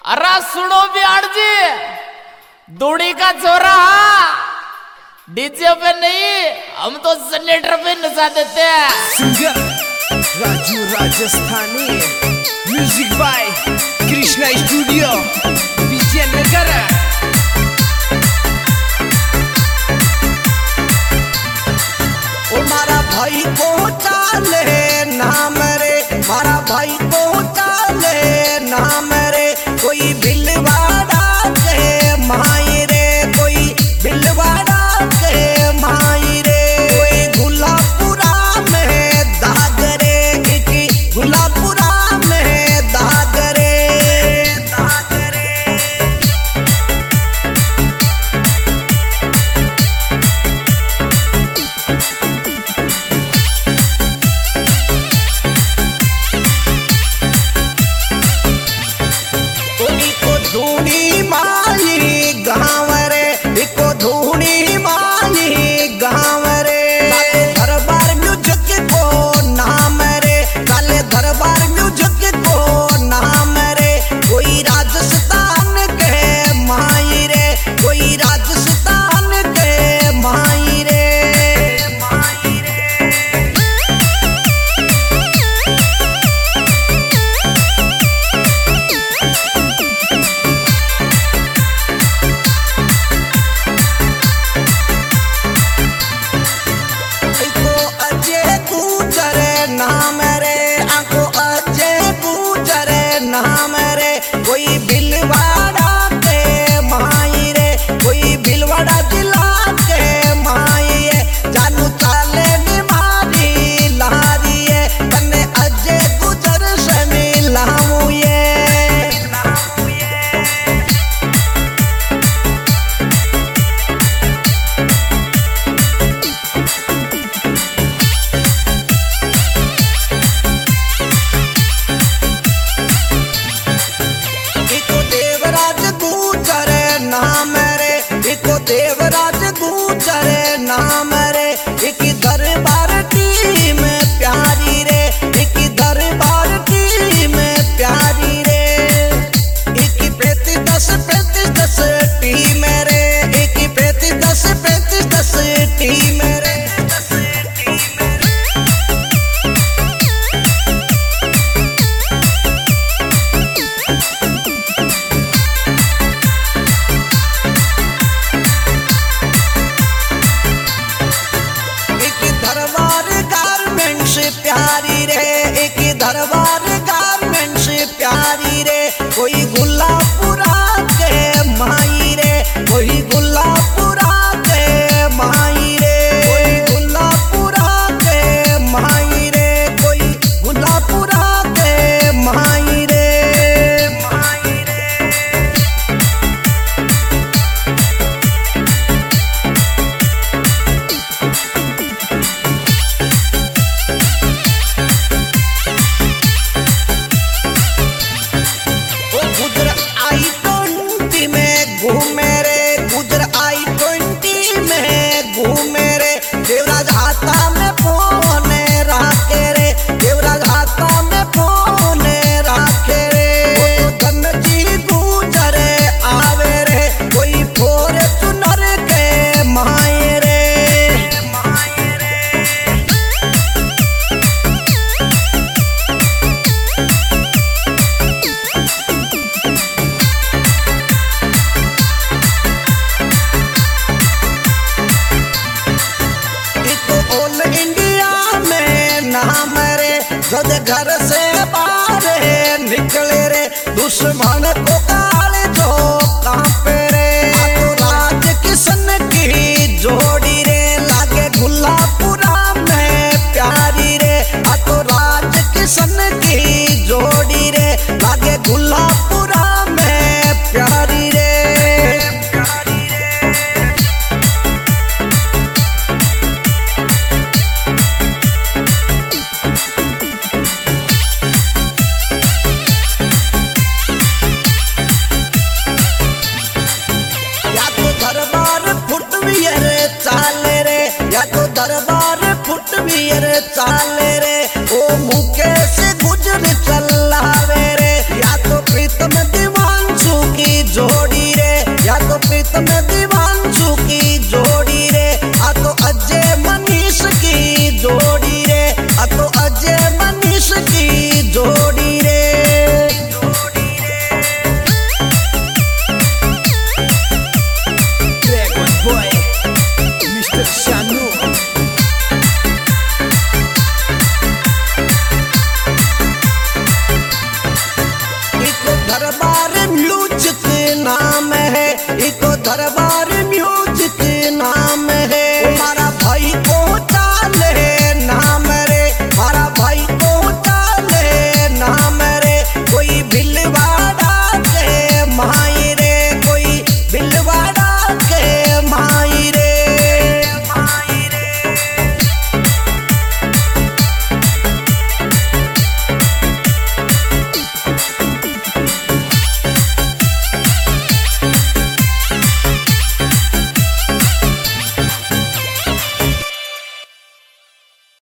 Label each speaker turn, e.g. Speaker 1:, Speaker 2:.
Speaker 1: अरे सुनो बिहार जी, दूड़ी का छोरा डीजे पे नहीं, हम तो जनरेटर पे नचा देते हैं।
Speaker 2: Singer Raju Rajasthani, music by Krishna studio Vijaynagar. ओ मारा भाई को चाले नाम रे, मारा भाई को चाले नाम रे, कोई भिलवाड़ा के माई रे, कोई भिलवाड़ा के माई रे, कोई गुलापुरा में दाग रे, की गुलापुरा में दाग रे, दाग रे। धूनी माई गाँव रे, इको धूनी माई गाँव रे, दरबार म्यूजिक को नाम रे, काले दरबार म्यूजिक को नाम रे, कोई राजस्थान के माई रे, कोई राजस्थान के माई रे, माई रे। नाम रे, कोई भिलवाड़ा के माई रे, कोई भिलवाड़ा जिला के माई है, जानू चाले निमारी लारी है, तने अजय गुजर से मिलाऊं ये। देवराज गुजर नाम रे, एक दरबार टीम प्यारी रे, एक दरबार टीम प्यारी रे, एक 35-10 टीम रे, एक 35-10 टीम रे। प्यारी रे, एक दरबार गारमेंट्स प्यारी रे, कोई गुलापुरा के माई रे, कोई गुलापुरा के माई रे, कोई गुलापुरा के माई रे, कोई गुलापुरा के माई रे, माई रे। घूमे रे, गुजर I-20 में घूमे रे, देवराज हाथा में फोन राखे रे, देवराज हाथा में फोन राखे रे, धन जी गुजर आवे रे, कोई फोर चुनर के माए रे, माए रे। ऑल इंडिया में नाम रे, जब घर से बाहर निकले रे, दुश्मन को काले जो कांपे रे, तो राज किशन की जोड़ी रे, लागे गुलापुरा में प्यारी रे, तो राज किशन की जोड़ी रे, लागे गुलापुरा में प्यारी रे, प्यारी रे। चाले रे, या तो दरबार फुटवियर चाले रे, ओ मुकेश गुजर चलावे रे, या तो प्रीतम दीवान प्रीतम दीवांशु की जोड़ी रे, आ तो अजय मनीष की जोड़ी रे, आ तो अजय मनीष की जोड़ी रे।
Speaker 3: Dragon Boy, Mr. Shanu.
Speaker 2: Eco Darbar music नाम है, इको दरबार